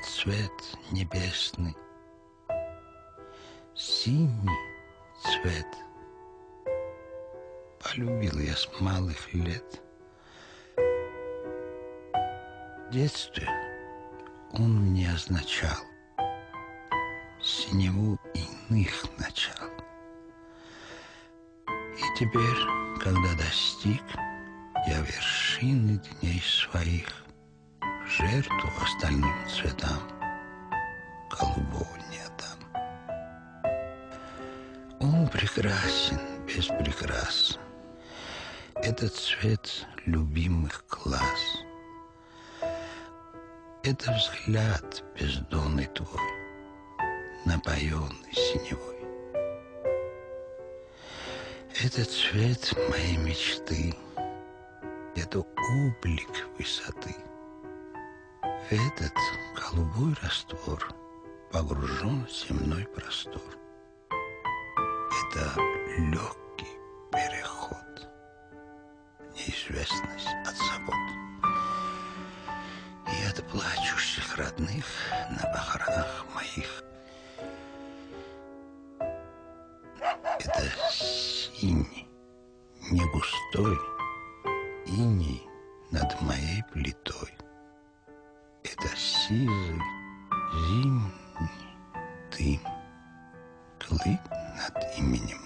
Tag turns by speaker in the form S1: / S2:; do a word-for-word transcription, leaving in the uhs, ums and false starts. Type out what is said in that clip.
S1: цвет небесный, синий цвет. Полюбил я с малых лет. В детстве он мне означал синеву иных начал. И теперь, когда достиг я вершины дней своих, в жертву остальным цветам голубого не отдам. Он прекрасен без прикрас. Это цвет любимых глаз. Это взгляд бездонный твой, напоенный синевой. Это цвет моей мечты. Это облик высоты. В этот голубой раствор погружен земной простор. Это легкий переход, неизвестность от забот. И от плачущих родных на похоронах моих. Это синий, не густой иней над моей плитой. Это сизый зимний дым, клын над именем